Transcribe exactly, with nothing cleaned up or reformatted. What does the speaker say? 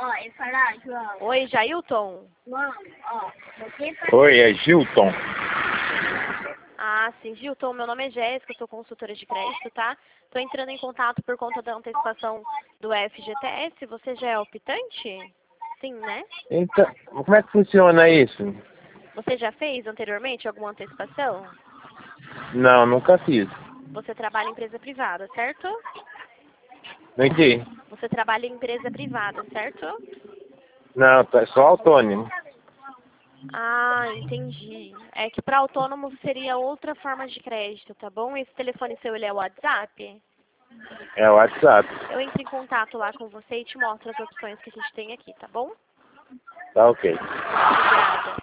ó, ele fala, João. Oi, Jailton. João, ó, você tá... Oi, é Gilton. Ah, sim, Gilton, meu nome é Jéssica, eu sou consultora de crédito, tá? Tô entrando em contato por conta da antecipação do F G T S. Você já é optante? Sim, né? Então, como é que funciona isso? Você já fez anteriormente alguma antecipação? Não, nunca fiz. Você trabalha em empresa privada, certo? Não entendi. Você trabalha em empresa privada, certo? Não, é só autônomo. Ah, entendi. É que para autônomo seria outra forma de crédito, tá bom? Esse telefone seu, ele é o WhatsApp? É o WhatsApp. Eu entro em contato lá com você e te mostro as opções que a gente tem aqui, tá bom? Tá ok. Obrigada.